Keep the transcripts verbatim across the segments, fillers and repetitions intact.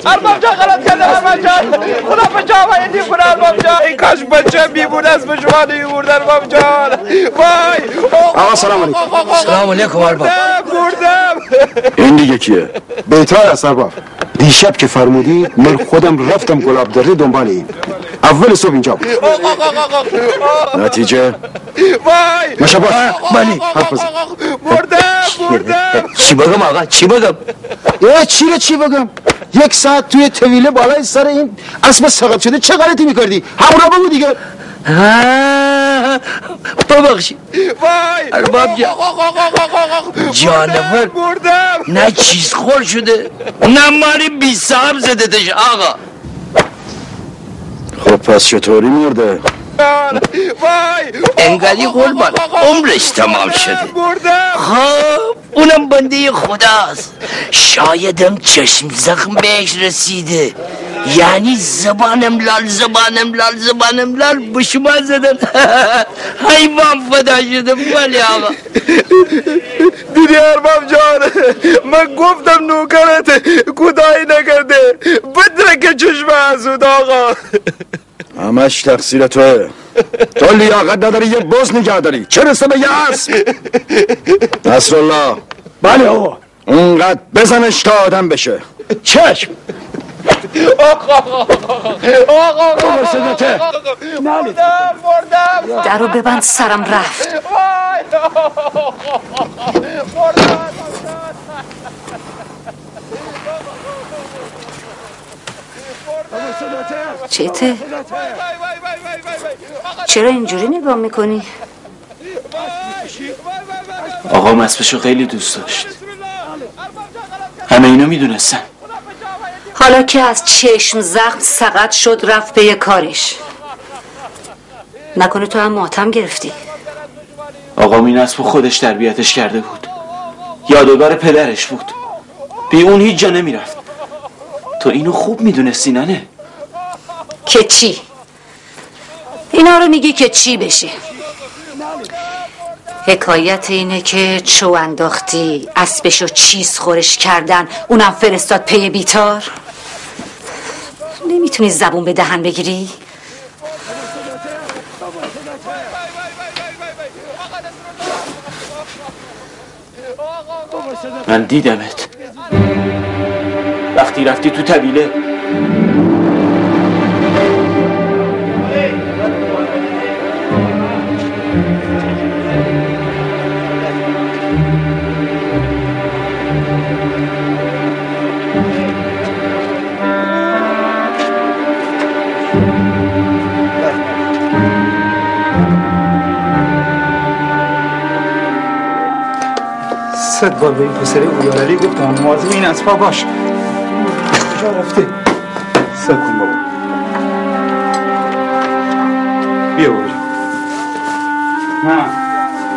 ارباب جان غلط کرده ارباب جان خدا به جا وایدی کنه ارباب جان این کاش بچه میمونه از به شما نمیمورد ارباب جان وای آقا سلام علیکم. سلام علیکم ارباب. بردم این دیگه کیه؟ بیتار است ارباب. دیشب که فرمودی من خودم رفتم گلاب دره دنبال این اول صبح اینجا بود. نتیجه وای مشابات بلی حرف بزن. بردم بردم چی بگم آقا چی بگم؟ ای چی رو چی بگم؟ یک ساعت توی طویله بالای سر این اسب سقط شده چه غلطی میکردی؟ همون بگو دیگه. ببخشید وای ارباب جان جانور بردم نه چیز خور شده نه ماری بی صاحب زدتش آقا. خب پس چطوری مرده؟ وای انگلی قربان عمرش تمام شده. بردم خب اونم بنده خداست. شایدم چشم زخم بهش رسیده یعنی زبانم لال زبانم لال زبانم لال به شما زدن. حیوان فدا شده. ولی آقا دیدی ارباب جان من گفتم نوکرت کودایی نکرده بدره که چشم ازود آقا. همش تقصیر توه. تو لیاقت نداری یه بز نگه داری چه رسه به یه اسب. نصرالله بله آقا. اونقدر بزنش تا آدم بشه. چشم. آقا آقا صدته. بردم بردم درو ببند سرم رفت. وای بردم چته؟ چرا اینجوری نگاه میکنی؟ آقا مسبشو خیلی دوست داشت. همه اینو میدونستن. حالا که از چشم زخم سقط شد رفت به کارش. نکنه تو هم ماتم گرفتی؟ آقا این اسبو خودش تربیتش کرده بود. یادگار پدرش بود. بی اون هیچ جا نمیرفت. تو اینو خوب میدونستی ننه؟ که چی؟ اینا رو میگی که چی بشه؟ حکایت اینه که چو انداختی اسبشو چیز خورش کردن اونم فرستاد پی بیتار. نمیتونی زبون به دهن بگیری؟ من دیدمت وقتی رفتی تو طویله. صد بار به این پسر اویالالی گفتم مواظب این اسبا باش. کجا رفته؟ صد کن بابا. بیا بابا جان. نه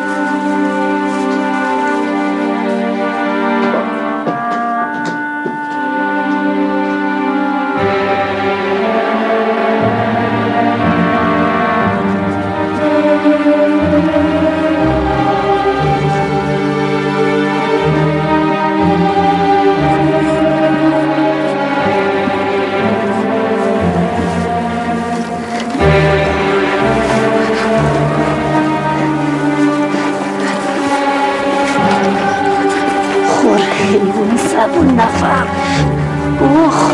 زبون نفر. اوه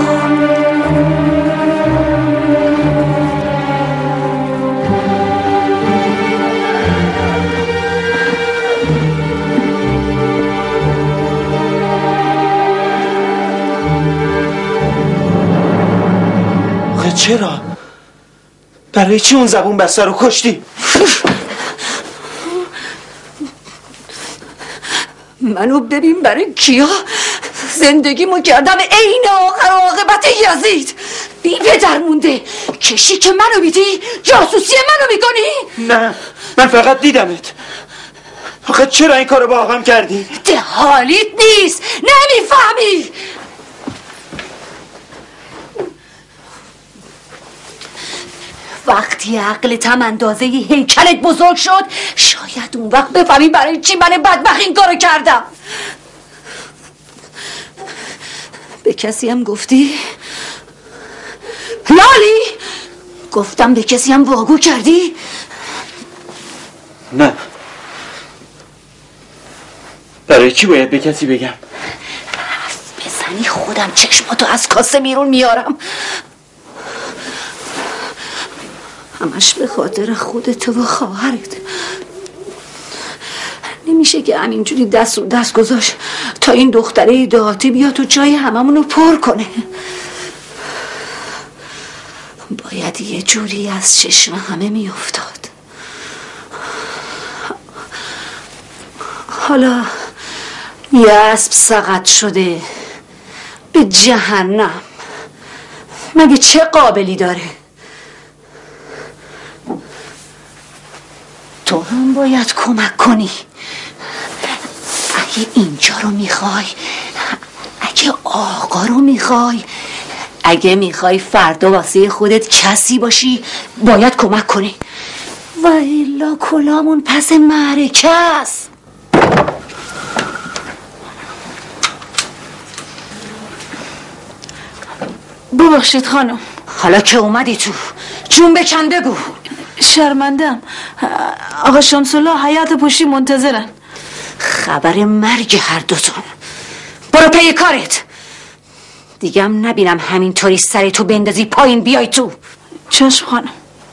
آخه چرا؟ برای چی اون زبون بسته رو کشتی؟ منو ببین برای کیا زندگیمو کردم عین آخر عاقبت یزید. بی پدر مونده کشی که منو بیدی جاسوسی منو میکنی؟ نه من فقط دیدمت. آخه چرا این کارو با آقام کردی؟ ده حالیت نیست نمیفهمی. وقتی عقلت هم اندازه هیکلت بزرگ شد شاید اون وقت بفهمی برای چی من بدبخت این کارو کردم. به کسی هم گفتی؟ گفتم به کسی هم واگو کردی؟ نه. برای چی باید به کسی بگم؟ بزنی خودم چشماتو از کاسه بیرون میارم. همش به خاطر خودت و خواهرت. نمیشه که همینجوری دست رو دست گذاشت تا این دختره دهاتی بیا تو جای هممونو پر کنه. باید یه جوری از چشم همه میافتاد. حالا یه اسب سقط شده به جهنم، مگه چه قابلی داره؟ تو هم باید کمک کنی. اگه اینجا رو میخوای، اگه آقا رو میخوای، اگه میخوای فردا واسه خودت کسی باشی، باید کمک کنی. و الا کلامون پس معرکه است. ببخشید خانم. حالا که اومدی تو جون بکن بگو. شرمندم. آقا شمس‌الله حیات پشتی منتظرن. خبر مرگ هر دوتون. برو پی کارت. دیگه هم نبینم همینطوری سر تو بندازی پایین بیای تو. چشم خانم.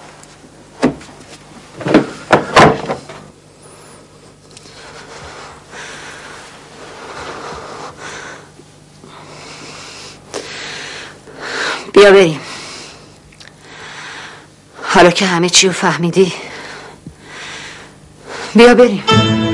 بیا بریم. حالا که همه چی رو فهمیدی بیا بریم.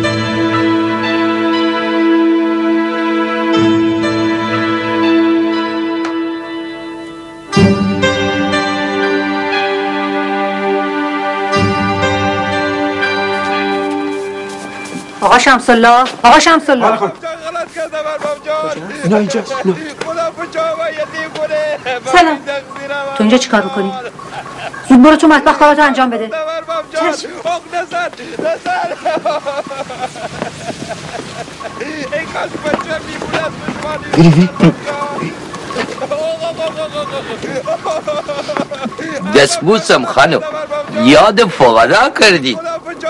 آقا شمس‌الله، آقا شمس‌الله. غلط کردم ارباب جان. نه اینجاست. نه. خدا بچاوه یتیم کنه. سلام. تو اینجا چیکار میکنی؟ زود برو تو مطبخ کاراتو انجام بده. ارباب جان. آق نزن نزن. ای کاش بچه میمونه از دشمنی. دستبوسم خانم، یاد فقرا کردید.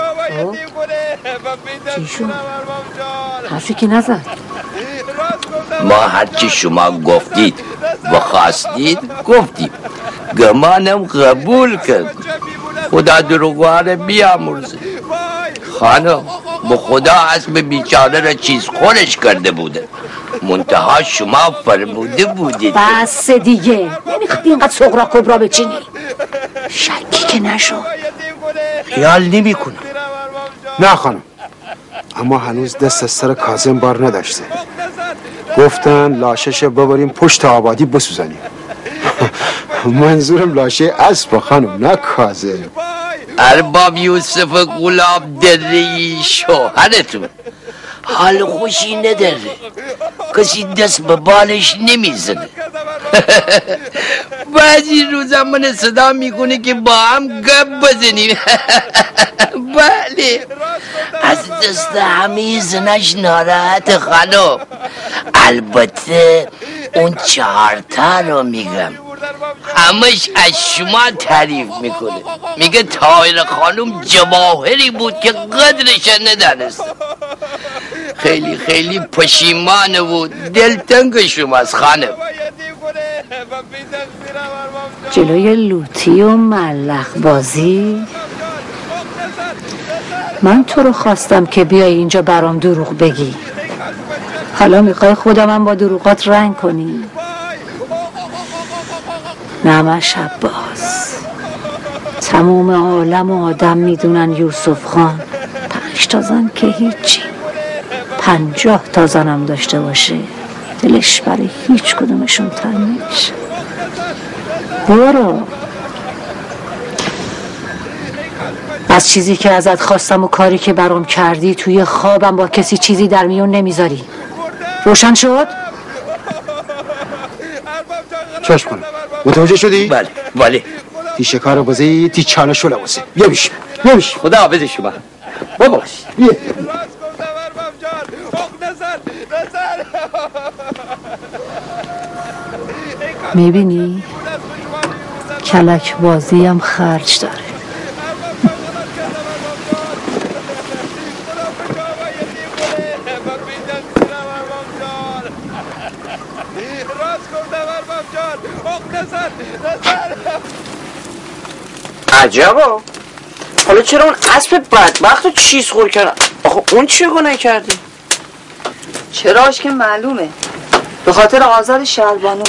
چی شد؟ حرفی که نزد. ما هرچی شما گفتید و خواستید گفتیم، گمانم قبول کرد. خدا دروغوار بیامرزه. خانم به خدا اسب بیچاره را چیز خورش کرده بوده، منتها شما فرموده بودید. بس دیگه، نمیخواد اینقدر سغرا کبرا بچینی. شکی که نشو. خیال نمی کنم. نه خانم، اما هنوز دست از سر کاظم بار نداشته. گفتن لاشش ببریم پشت آبادی بسوزنیم. منظورم لاشه اسب خانم، نه کاظم. ارباب یوسف گلاب دری شوهرتون حال خوشی نداره، کسی دست به بالش نمیزنه. بعضی روزا من صدا میکنه که با هم گپ بزنیم. بله، از دست همه زنش ناراحت خانم. البته اون چهارتا رو میگم، همش از شما تعریف میکنه. میگه طاهر خانم جواهری بود که قدرش ندانست. خیلی خیلی پشیمانه بود. دلتنگ شماست خانم. جلوی لوتی و ملخ بازی من تو رو خواستم که بیای اینجا برام دروغ بگی. حالا میخوای خودم هم با دروغات رنگ کنی؟ نمش عباس، تمام عالم و آدم میدونن یوسف خان پنج تا زن که هیچی، پنجاه تا زنم داشته باشه دلش برای هیچ کدومشون تنگ نمیشه. برو. از چیزی که ازت خواستم و کاری که برام کردی توی خوابم با کسی چیزی در میون نمیذاری. روشن شد؟ چشم کنم. متوجه شدی؟ بله بله. تی شکار بازی تی چاله شو لباسه. بیا بیش بیا بیش. خدا حافظ شما. بابا بیا. میبینی؟ کلک بازی هم خرج داره. عجبا، حالا چرا اون اسب بدبخت رو چیز خور کردن؟ آخه اون چی گناه کرده؟ چراش که معلومه، به خاطر آزاد شهربانو.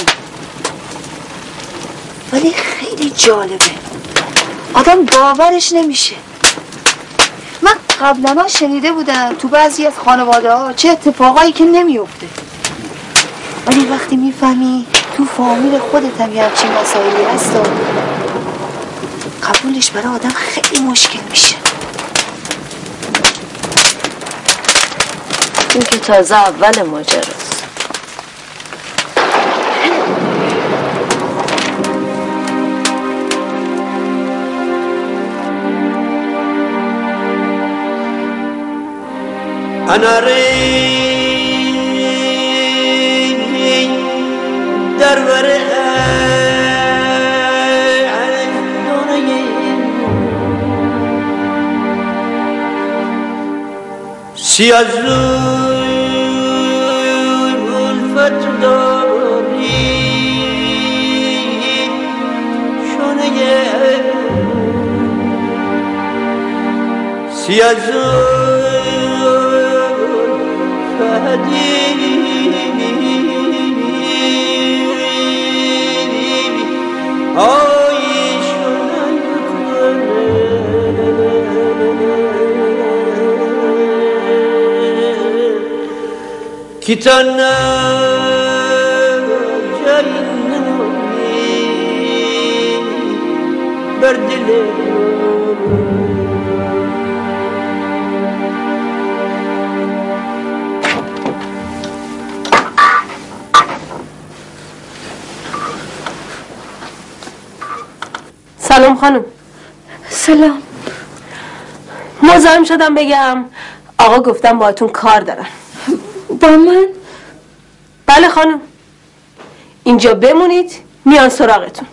ولی خیلی جالبه، آدم باورش نمیشه. من قبلا شنیده بودم تو بعضی از خانواده ها چه اتفاقایی که نمیفته، ولی وقتی میفهمی تو فامیل خودت هم یه همچین مسائلی هست قبولش برای آدم خیلی مشکل میشه. این که تازه اول ماجراست. انارین در بره سیازوی الفت داری شونه سیازوی فهدی آی شونه kitana jannuni berdile سلام خانم. سلام. مزاحم شدم بگم آقا گفتم باهاتون کار دارن. با من؟ بله خانم، اینجا بمونید میان سراغتون.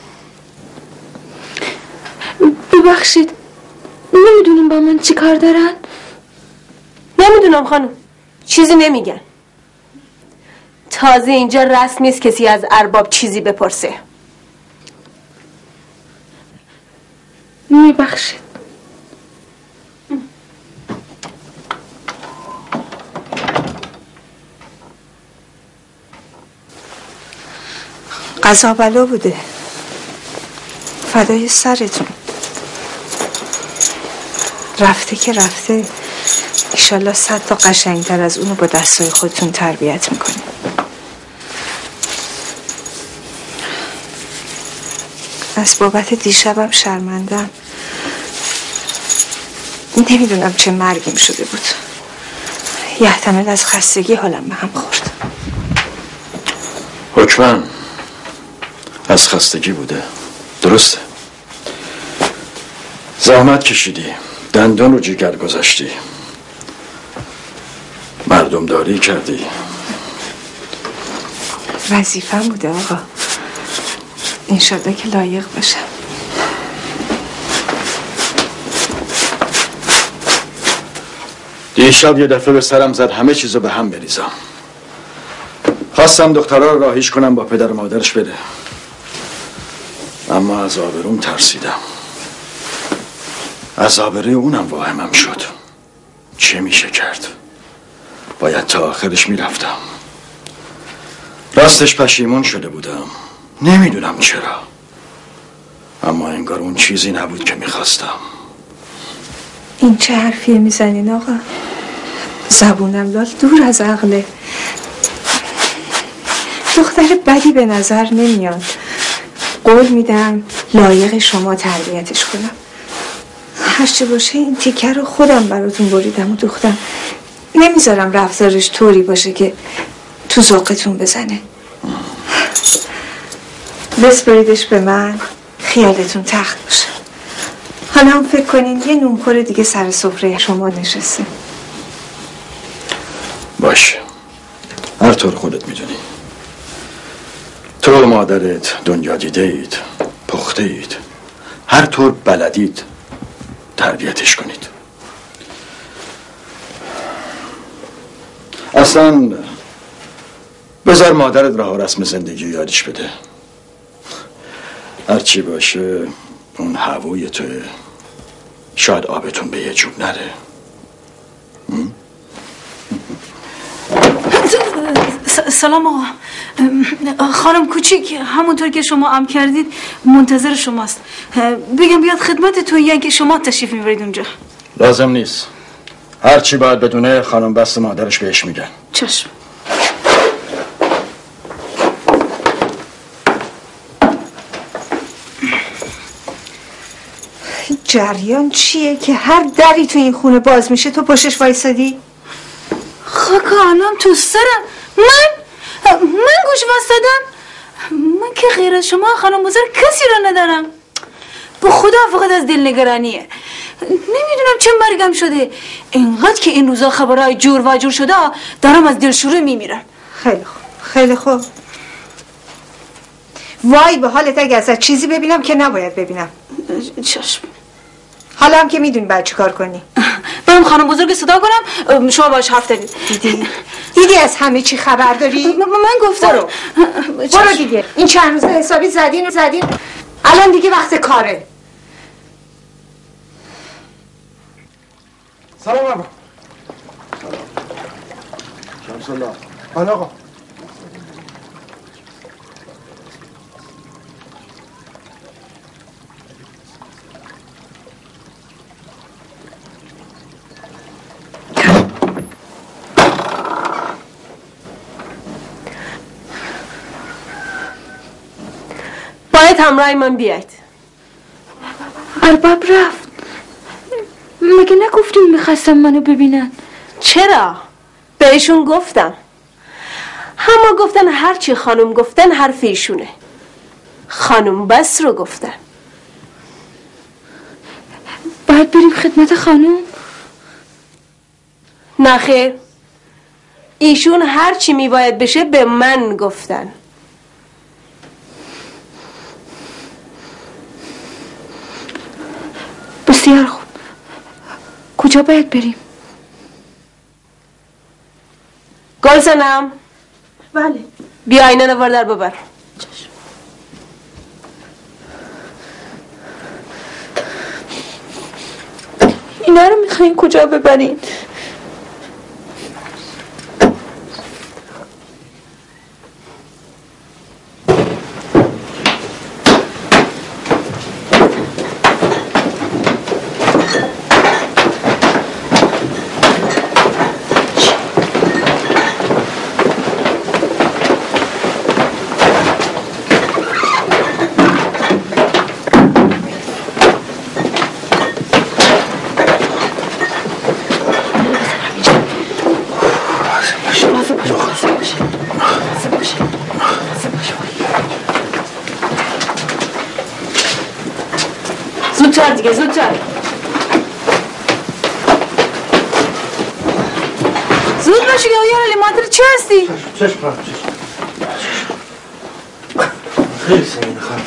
ببخشید، نمیدونیم با من چی کار دارن؟ نمیدونم خانم، چیزی نمیگن. تازه اینجا رسم نیست کسی از ارباب چیزی بپرسه. میبخشید. قضا بلا بوده، فدای سرتون. رفته که رفته، ایشالله صد تا قشنگتر از اونو با دستای خودتون تربیت میکنیم. از بابت دیشبم شرمندم. نمیدونم چه مرگیم شده بود. یحتمل از خستگی حالم به هم خورد. حکمن از خستگی بوده، درسته. زحمت کشیدی، دندان رو جگر گذاشتی، مردم داری کردی. وظیفه‌م بوده آقا، انشالله که لایق باشم. دیشب یه دفعه به سرم زد همه چیزو به هم بریزم. خواستم دخترها رو راهیش کنم با پدر و مادرش بده، اما از آبروم ترسیدم. از آبروی اونم واهمم شد. چه میشه کرد؟ باید تا آخرش میرفتم. راستش پشیمون شده بودم، نمیدونم چرا، اما انگار اون چیزی نبود که میخواستم. این چه حرفیه میزنین آقا؟ زبونم لال دور از عقله. دختر بدی به نظر نمیاد. قول میدم لایق شما تربیتش کنم. هرچه باشه این تیکه رو خودم براتون بریدم و دوختم. نمیذارم رفتارش طوری باشه که تو ذوقتون بزنه. بسپریدش به من، خیالتون تخت باشه. حالا هم فکر کنین یه نونخور دیگه سر سفره شما نشسته. باشه، هر طور خودت میدونی. تو و مادرت دنیا دیده اید، پخته آموخته اید، هر طور بلدید تربیتش کنید. اصلا بذار مادرت رها رسم زندگی یادش بده. هرچی باشه اون هوای توه، شاید آبتون به یه جوب نره. سلام آقا. خانم کوچیک همونطور که شما امر کردید منتظر شماست. بگم بیاد خدمتتون یا اینکه شما تشریف میبرید اونجا؟ لازم نیست، هرچی باید بدونه خانم بست مادرش بهش میگن. چشم. جریان چیه که هر دری تو این خونه باز میشه تو پشتش وایسادی؟ خاکا الان تو سرم. من من گوش واسدم. من که غیر از شما خانم بزرگ کسی رو ندارم. به خدا فقط از دلنگرانیه. نمیدونم چه مرگم شده. اینقدر که این روزا خبرهای جور و جور شده دارم از دلشوره میمیرم. خیلی خوب خیلی خوب. وای به حالت اگه از چیزی ببینم که نباید ببینم. چشم. حالا هم که میدونی باید چی کار کنی. برم خانم بزرگ صدا کنم شما باش حرف دارید. دیدی؟ دیدی از همه چی خبر داری؟ من گفتم برو برو دیگه. این چند روزه حسابی زدین زدین الان دیگه وقت کاره. سلام آقا. شمس الله. آن آقا. باید همراه من بیاید. ارباب رفت. مگه نگفتیم میخواستم منو ببینن؟ چرا؟ بهشون گفتم. همه گفتن هرچی خانم گفتن حرف ایشونه. خانم بس رو گفتن. باید بریم خدمت خانم؟ نه خیر. ایشون هرچی میباید بشه به من گفتن. بسیار خوب. کجا باید بریم؟ گلزنم. بله. بیا اینه رو در ببر. اینا رو میخواین کجا ببرین؟ زودتر دیگه زودتر. زود باشی که آیا لیماتر چه هستی؟ چشم خواهم چشم. خیلی سنگینه خواهم.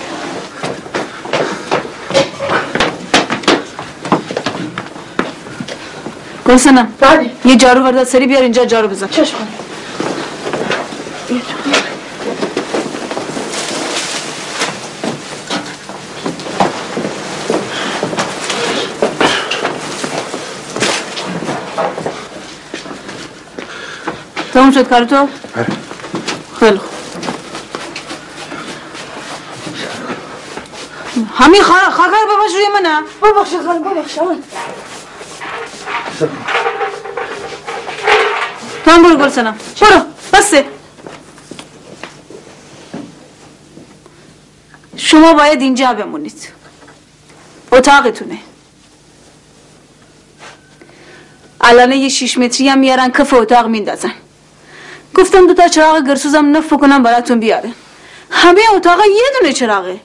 گلسنم. بله. یه جارو بردار سری بیار اینجا جارو بزن. چشم. تموم شد کار تو؟ بله. خیلی خوب. همین خاکر خاکر بباش روی منه. ببخشید خانم ببخشید. تو هم برو گلسنم. برو بسه. شما باید اینجا بمونید. اتاقتونه. الان یه شیش متری هم میارن کف اتاق میندازن. گفتم دوتا چراغ گرسوزم نف کنم براتون بیاره. همه اتاق یه دونه چراغه.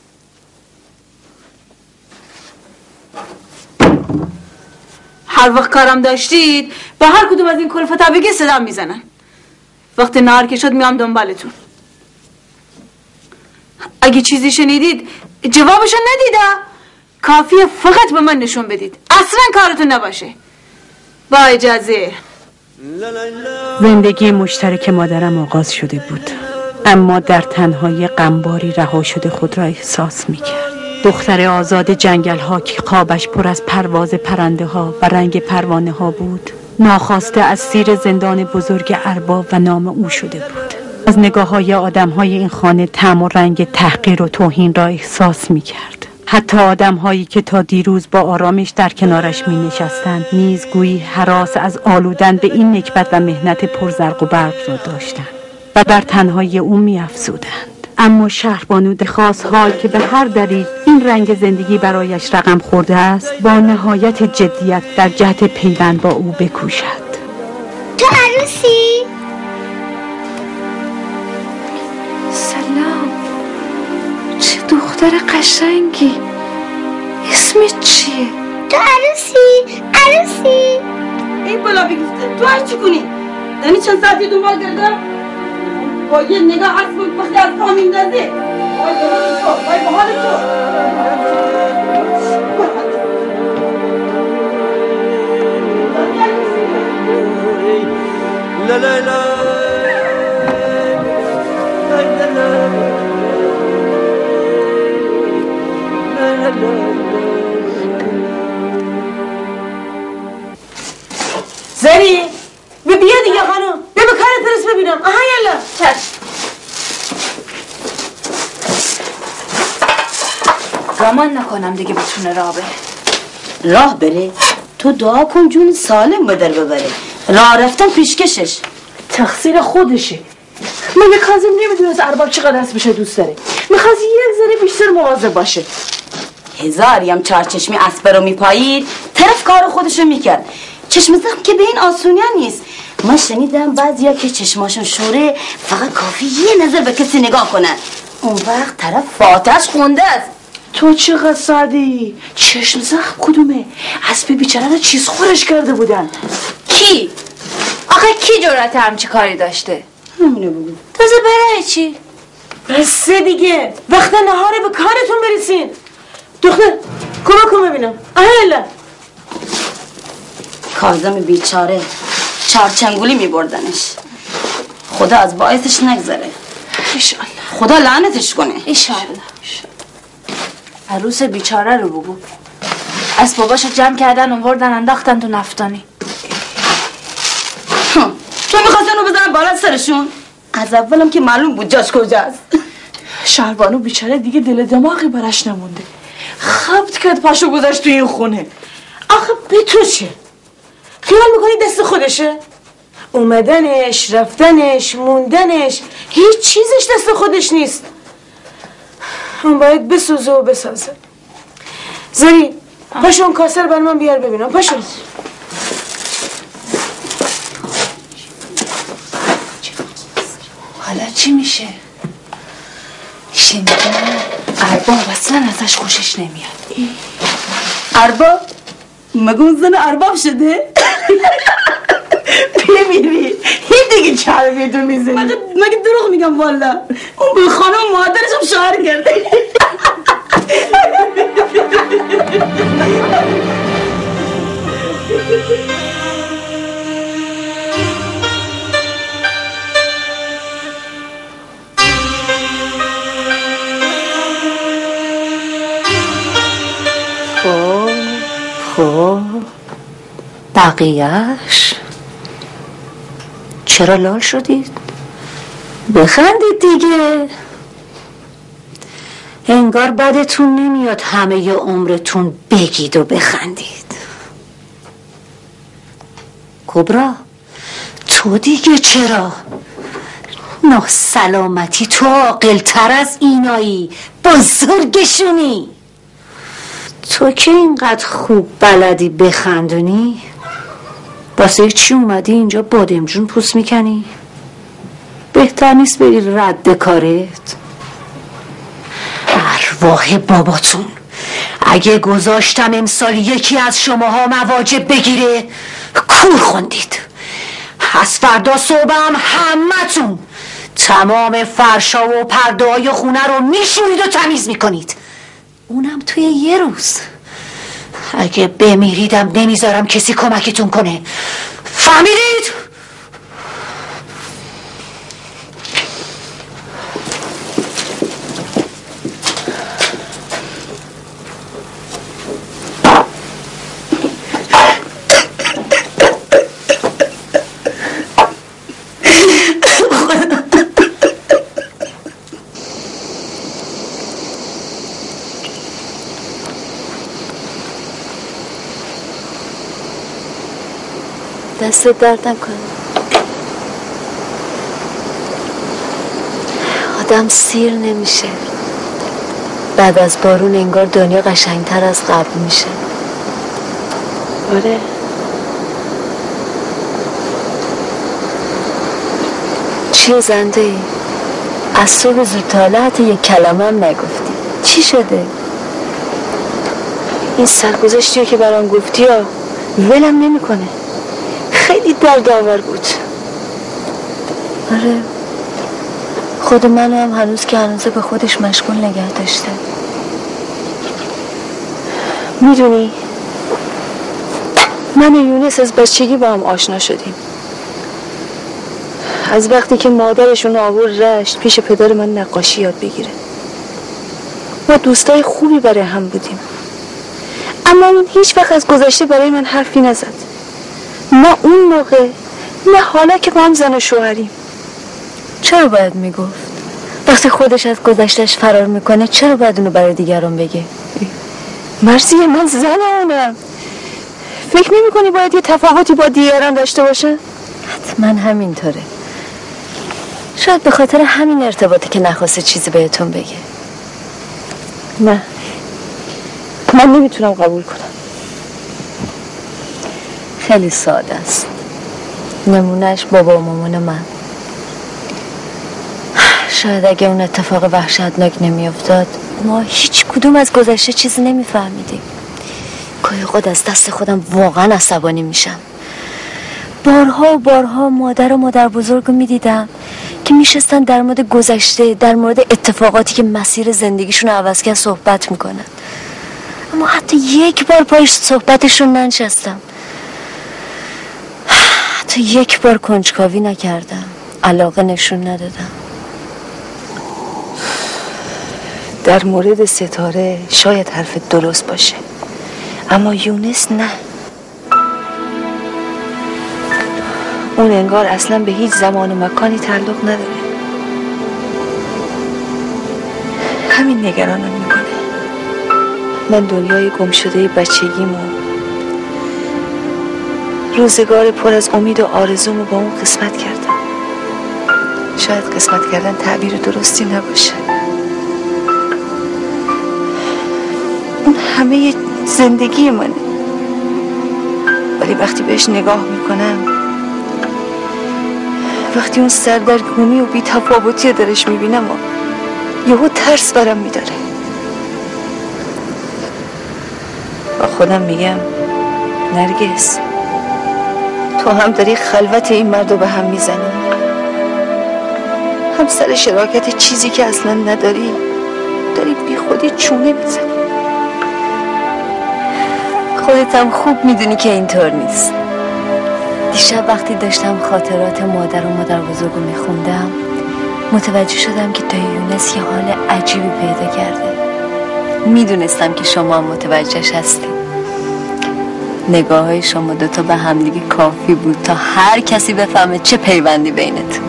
هر وقت کارم داشتید به هر کدوم از این کلفتا بگی صدا میزنن. وقت نهار که شد میام دنبالتون. اگه چیزی شنیدید جوابشو ندیدا؟ کافیه فقط به من نشون بدید، اصلا کارتون نباشه. با اجازه. زندگی مشترک مادرم آغاز شده بود، اما در تنهایی غمباری رها شده خود را احساس می‌کرد. دختر آزاد جنگل ها که خوابش پر از پرواز پرنده ها و رنگ پروانه ها بود، ناخواسته از سیر زندان بزرگ ارباب و نام او شده بود. از نگاه های آدم های این خانه طعم و رنگ تحقیر و توهین را احساس می کرد. حتی آدم هایی که تا دیروز با آرامش در کنارش می نشستند نیز گویی هراس از آلودن به این نکبت و مهنت پرزرق و برق را داشتند و بر تنهایی او می افزودند. اما شهربانو خاص حال که به هر دلیل این رنگ زندگی برایش رقم خورده است، با نهایت جدیت در جهت پیوند با او بکوشد. تو عروسی؟ سلام، چه دختر قشنگی. اسمت چیه؟ تو عروسی؟ عروسی؟ این بالا بگیفته تو هر چی کنی؟ دنی چند ساعتی دنبال کردم با یه نگاه عرض بود بخی از پا میندازه. وای به تو، وای به حال تو. لا لا لا زری بیا دیگه خانم، بیا به کارت برس ببینم. آها یالا چشم. گمان نکنم دیگه بتونه راه بره. راه بره؟ تو دعا کن جون سالم به در ببره. راه رفتن پیشکشش تقصیر خودشه. مگه کاظم نمیدونه از ارباب چقدر دست بشه دوست داره؟ میخواست یک ذره بیشتر مواظب باشه. هزاری هم چارچشمی اسبه رو میپایید طرف کار خودشو میکرد. چشم زخم که به این آسونیا نیست. من شنیدم بعضیا که چشماشون شوره فقط کافی یه نظر به کسی نگاه کنن، اون وقت طرف فاتحش خونده است. تو چقدر ساده‌ای؟ چشم زخم کدومه؟ اسب بیچاره رو چیز خورش کرده بودن. کی؟ آخه کی جرأت همچی کاری داشته؟ همینو بگو. تازه برای چی؟ بسه دیگه، وقت نهاره به کارتون برسین. دختر کمک کن ببینم. اهلا کاظم بیچاره چارچنگولی میبردنش. خدا از باعثش نگذره. ایشالله. خدا لعنتش کنه. ایشالله. عروس بیچاره رو بگو. اسباباشو جمع کردن آوردن انداختن تو نفتانی. تو میخواستن رو بزنن بالا سرشون؟ از اولم که معلوم بود جاش کجاست. شهربانو بیچاره دیگه دل دماغی براش نمونده. خبت کرد پاشو گذاشت تو این خونه. آخه به تو چه؟ خیال میکنی دست خودشه؟ اومدنش، رفتنش، موندنش، هیچ چیزش دست خودش نیست. اون باید بسوزه و بسازه. زری پاشو اون کاسه رو بر من بیار ببینم. پاشو. حالا چی میشه؟ شنیدم ارباب اصلا ازش خوشش نمیاد. ارباب؟ مگه اون زن ارباب شده؟ ببینی این دیگه چربیه تو میزنی. مگه مگه دروغ میگم والا. اون به خانم مادرش هم شوهر کرده. خب خب بقیهش چرا لال شدید؟ بخندید دیگه. انگار بدتون نمیاد همه ی عمرتون بگید و بخندید. کبرا تو دیگه چرا؟ نه سلامتی تو عاقل‌تر از اینایی، بزرگشونی. تو که اینقدر خوب بلدی بخندونی، واسه چی اومدی اینجا بادمجون پوست میکنی؟ بهتر نیست بری رد کارت؟ ارواح باباتون اگه گذاشتم امسال یکی از شماها مواجب بگیره کور خوندید. از فردا صبح هم همتون تمام فرشا و پرده های خونه رو میشورید و تمیز میکنید. اونم توی یه روز. اگه بمیریدم نمیذارم کسی کمکتون کنه. فهمیدید؟ دست درد نکنه. آدم سیر نمیشه. بعد از بارون انگار دنیا قشنگتر از قبل میشه. آره. چیه زنده ای؟ از صبح زود تا حالا حتی یک کلمه هم نگفتی. چی شده؟ این سرگذشتی که برام گفتی ها ولم نمیکنه. خیلی دردآور بود. آره، خود من هم هنوز که هنوزه به خودش مشغول نگه داشته. میدونی من و یونس از بچگی با هم آشنا شدیم. از وقتی که مادرشون آورد رشت پیش پدر من نقاشی یاد بگیره. ما دوستای خوبی برای هم بودیم، اما اون هیچ وقت از گذشته برای من حرفی نزد. نه اون موقع نه حالا که با هم زن و شوهریم. چرا باید میگفت؟ وقتی خودش از گذشتش فرار میکنه چرا باید اونو برای دیگران بگه؟ مرسی، من زن اونم. فکر نمی کنی باید یه تفاوتی با دیگران داشته باشه؟ حتما همینطوره. شاید به خاطر همین ارتباطی که نخواسته چیزی بهتون بگه. نه، من نمیتونم قبول کنم. خیلی ساده است. نمونهش بابا و مامان من. شاید اگه اون اتفاق وحشتناک نمی افتاد ما هیچ کدوم از گذشته چیزی نمی فهمیدیم. گاهی خود از دست خودم واقعا عصبانی میشم. بارها و بارها مادر و مادر بزرگ رو می دیدم که میشستن در مورد گذشته، در مورد اتفاقاتی که مسیر زندگیشون رو عوض کرد صحبت میکنن، اما حتی یک بار پای صحبتشون ننشستم. حتی یک بار کنجکاوی نکردم، علاقه نشون ندادم. در مورد ستاره شاید حرفت درست باشه، اما یونس نه. اون انگار اصلا به هیچ زمان و مکانی تعلق نداره. همین نگرانم میکنه. من دنیای گم شده بچگیمو، روزگار پر از امید و آرزومو با اون قسمت کردم. شاید قسمت کردن تعبیر درستی نباشه. اون همه زندگی منه، ولی وقتی بهش نگاه میکنم، وقتی اون سردرگمی و بی‌تفاوتی درش میبینم و یهو ترس برم میداره. با خودم میگم نرگس، تو هم داری خلوت این مردو به هم میزنی، هم سر شراکت چیزی که اصلا نداری داری بی خودی چونه میزنی. خودت هم خوب میدونی که اینطور نیست. دیشب وقتی داشتم خاطرات مادر و مادر بزرگو میخوندم متوجه شدم که دایی یونس یه حال عجیبی پیدا کرده. میدونستم که شما هم متوجهش هستید. نگاه های شما دوتا به همدیگه کافی بود تا هر کسی بفهمه چه پیوندی بینتون.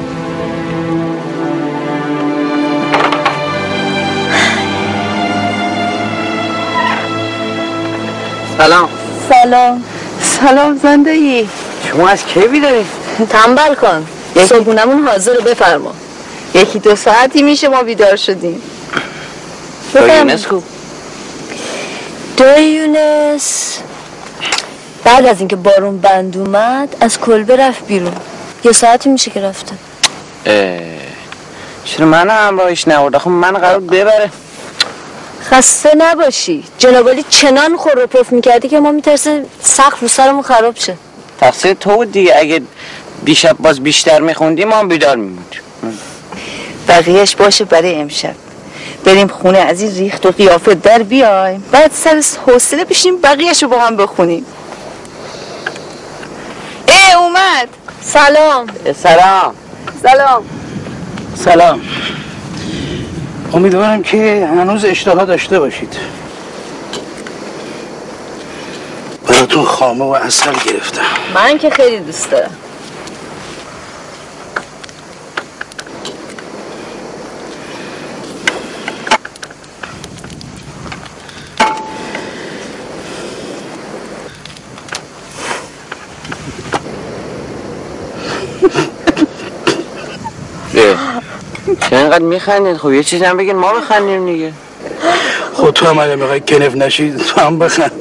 سلام. سلام. سلام زندگی. شما از کی بیداری؟ تنبل کن. صبحونمون حاضر بفرما. یکی دو ساعتی میشه ما بیدار شدیم. دایی یونس کو؟ دایی یونس بعد از اینکه بارون بند اومد از کلبه رفت بیرون. یه ساعتی میشه که رفته. چرا من همراهش نورد؟ خب من قرار ببره. خسته نباشی. جنابالی چنان خور و پف میکردی که ما میترسیم سقف رو سرمون خراب شه. تقصیر تو بود دیگه. اگه دیشب باز بیشتر میخوندی ما هم بیدار میموندیم. بقیهش باشه برای امشب. بریم خونه از این ریخت و قیافه در بیایم، بعد سر حوصله بشیم بقیهشو با هم بخونیم. ای اومد. سلام. سلام. سلام. سلام. امیدوارم که هنوز اشتها داشته باشید. براتون خامه و عسل گرفتم. من که خیلی دوست دارم. چه اینقدر میخندید؟ خب یه چیزی هم بگین ما بخندیم دیگه. خود تو هم اگه میخوای کنف نشید تو هم بخند.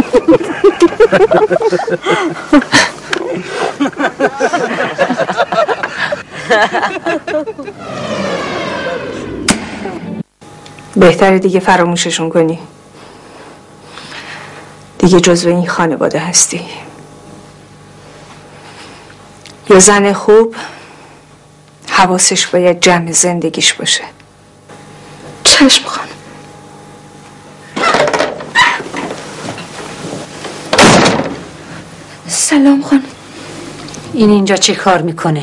بهتره دیگه فراموششون کنی. دیگه جزو این خانواده هستی. یه زن خوب حواسش باید جمع زندگیش باشه. چشم خانم. سلام خانم. این اینجا چه کار میکنه؟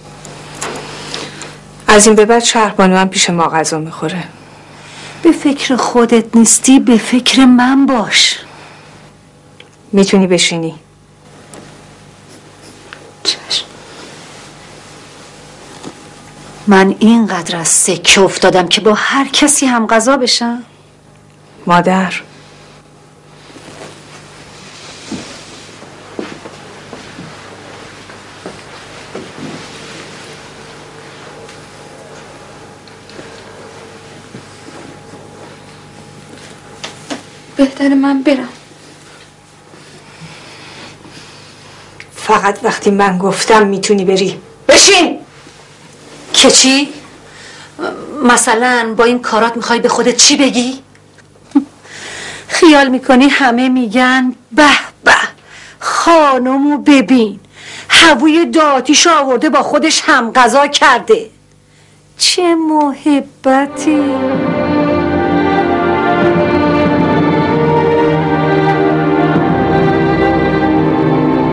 از این به بعد شهربانو هم پیش ما غذا میخوره. به فکر خودت نیستی، به فکر من باش. میتونی بشینی. چشم. من اینقدر از سکه افتادم که با هر کسی هم غذا بشم. مادر بهتره من برم. فقط وقتی من گفتم میتونی بری. بشین. که چی؟ مثلا با این کارات میخوای به خودت چی بگی؟ خیال میکنی همه میگن به به خانمو ببین هووی داتیشو آورده با خودش هم غذا کرده. چه محبتی.